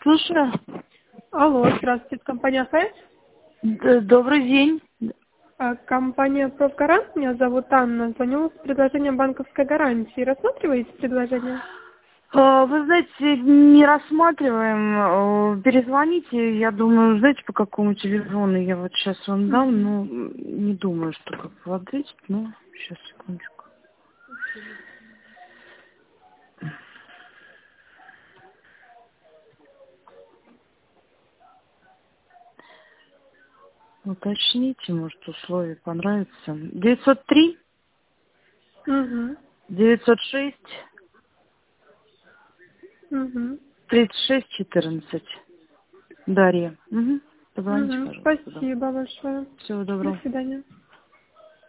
Слушаю. Алло, здравствуйте, это компания ФС. Добрый день. Компания «Профгарант», меня зовут Анна, звоню с предложением банковской гарантии. Рассматриваете предложение? Вы знаете, не рассматриваем. Перезвоните, я думаю, знаете, по какому телефону я вот сейчас вам дам, но не думаю, что как бы ответить, но сейчас, секундочку. Уточните, может, условия понравятся. 903 Угу. 906 Угу. 36 14. Дарья. Угу. Позвоните, Угу. пожалуйста, да. Спасибо большое. Всего До доброго. свидания.